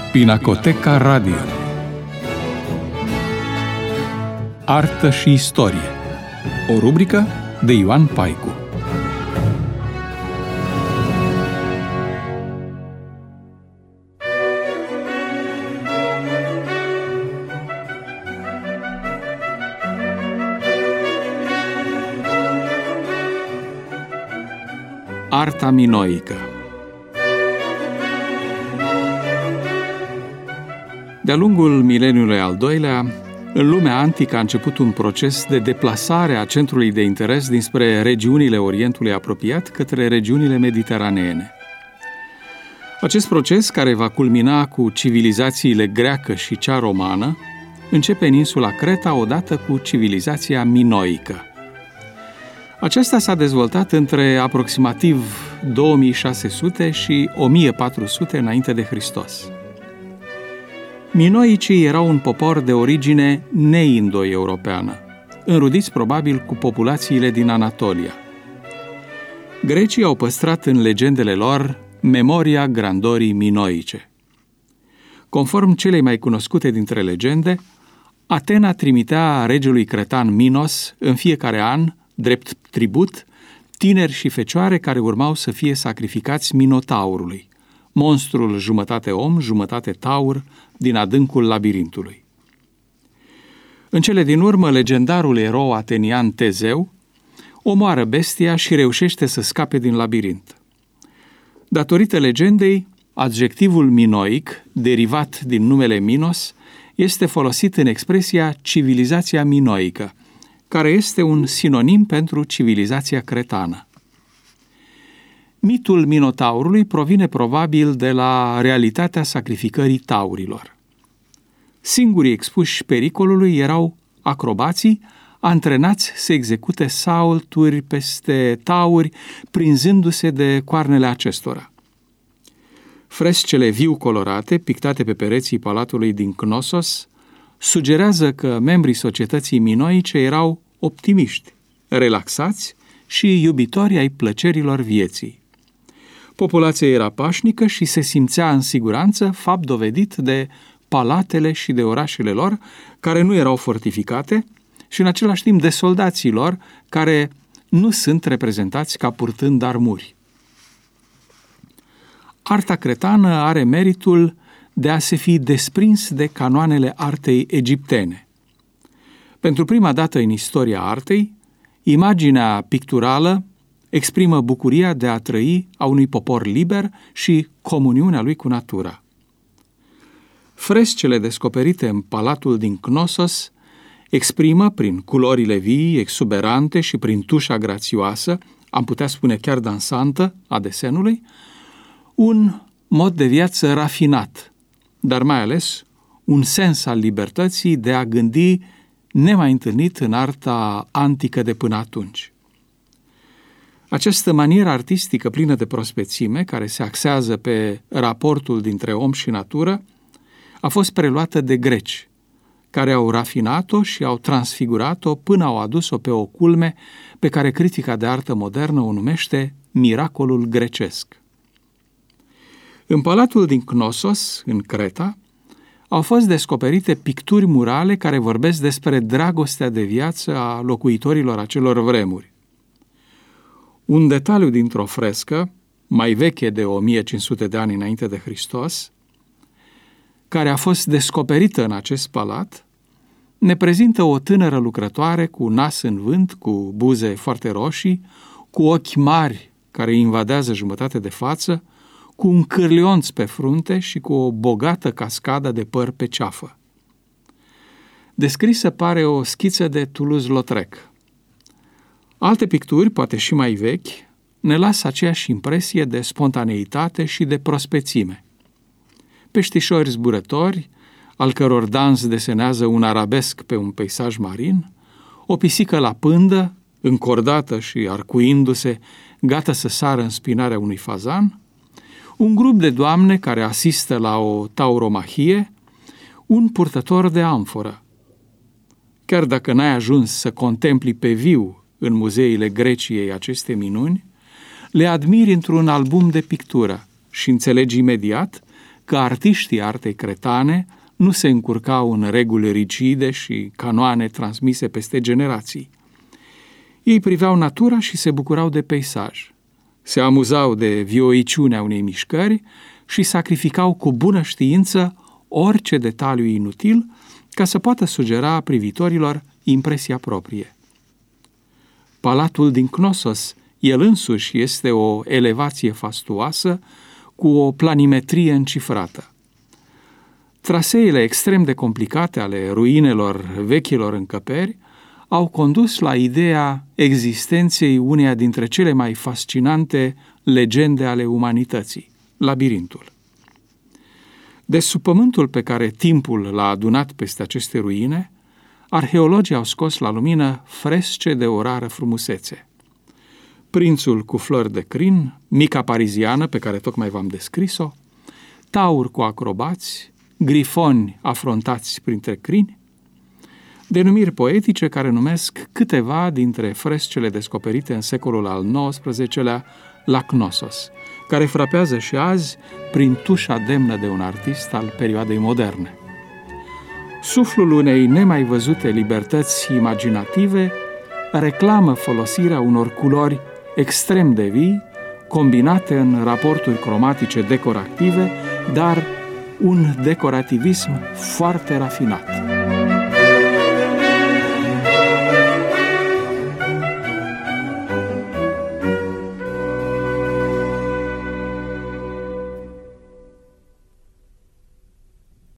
Pinacoteca Radio. Artă și istorie. O rubrică de Ioan Paicu. Arta minoică. De-a lungul mileniului al doilea, în lumea antică a început un proces de deplasare a centrului de interes dinspre regiunile Orientului apropiat către regiunile mediteraneene. Acest proces, care va culmina cu civilizațiile greacă și cea romană, începe în insula Creta odată cu civilizația minoică. Aceasta s-a dezvoltat între aproximativ 2600 și 1400 înainte de Hristos. Minoicii erau un popor de origine neindo-europeană, înrudiți probabil cu populațiile din Anatolia. Grecii au păstrat în legendele lor memoria grandorii minoice. Conform celei mai cunoscute dintre legende, Atena trimitea regelui cretan Minos în fiecare an, drept tribut, tineri și fecioare care urmau să fie sacrificați Minotaurului, monstrul jumătate om, jumătate taur, din adâncul labirintului. În cele din urmă, legendarul erou atenian Tezeu omoară bestia și reușește să scape din labirint. Datorită legendei, adjectivul minoic, derivat din numele Minos, este folosit în expresia civilizația minoică, care este un sinonim pentru civilizația cretană. Mitul Minotaurului provine probabil de la realitatea sacrificării taurilor. Singurii expuși pericolului erau acrobații, antrenați să execute salturi peste tauri, prinzându-se de coarnele acestora. Frescele viu colorate, pictate pe pereții palatului din Knossos, sugerează că membrii societății minoice erau optimiști, relaxați și iubitori ai plăcerilor vieții. Populația era pașnică și se simțea în siguranță, fapt dovedit de palatele și de orașele lor, care nu erau fortificate, și în același timp de soldații lor, care nu sunt reprezentați ca purtând armuri. Arta cretană are meritul de a se fi desprins de canoanele artei egiptene. Pentru prima dată în istoria artei, imaginea picturală exprimă bucuria de a trăi a unui popor liber și comuniunea lui cu natura. Frescele descoperite în palatul din Knossos exprimă, prin culorile vii, exuberante și prin tușa grațioasă, am putea spune chiar dansantă, a desenului, un mod de viață rafinat, dar mai ales un sens al libertății de a gândi nemai întâlnit în arta antică de până atunci. Această manieră artistică plină de prospețime, care se axează pe raportul dintre om și natură, a fost preluată de greci, care au rafinat-o și au transfigurat-o până au adus-o pe o culme pe care critica de artă modernă o numește miracolul grecesc. În palatul din Knossos, în Creta, au fost descoperite picturi murale care vorbesc despre dragostea de viață a locuitorilor acelor vremuri. Un detaliu dintr-o frescă, mai veche de 1500 de ani înainte de Hristos, care a fost descoperită în acest palat, ne prezintă o tânără lucrătoare cu nas în vânt, cu buze foarte roșii, cu ochi mari care invadează jumătate de față, cu un cârlionț pe frunte și cu o bogată cascadă de păr pe ceafă. Descrisă pare o schiță de Toulouse-Lautrec. Alte picturi, poate și mai vechi, ne lasă aceeași impresie de spontaneitate și de prospețime. Peștișori zburători, al căror dans desenează un arabesc pe un peisaj marin, o pisică la pândă, încordată și arcuindu-se, gata să sară în spinarea unui fazan, un grup de doamne care asistă la o tauromahie, un purtător de amforă. Chiar dacă n-ai ajuns să contempli pe viu în muzeile Greciei aceste minuni, le admiri într-un album de pictură și înțelegi imediat că artiștii artei cretane nu se încurcau în reguli rigide și canoane transmise peste generații. Ei priveau natura și se bucurau de peisaj. Se amuzau de vioiciunea unei mișcări și sacrificau cu bună știință orice detaliu inutil ca să poată sugera privitorilor impresia proprie. Palatul din Knossos, el însuși, este o elevație fastuoasă cu o planimetrie încifrată. Traseele extrem de complicate ale ruinelor vechilor încăperi au condus la ideea existenței uneia dintre cele mai fascinante legende ale umanității, labirintul. De sub pământul pe care timpul l-a adunat peste aceste ruine, arheologii au scos la lumină fresce de o rară frumusețe. Prințul cu flori de crin, mica pariziană pe care tocmai v-am descris-o, tauri cu acrobați, grifoni afrontați printre crini, denumiri poetice care numesc câteva dintre frescele descoperite în secolul al XIX-lea la Knossos, care frapează și azi prin tușa demnă de un artist al perioadei moderne. Suflul unei nemai văzute libertăți imaginative reclamă folosirea unor culori extrem de vii, combinate în raporturi cromatice decorative, dar un decorativism foarte rafinat.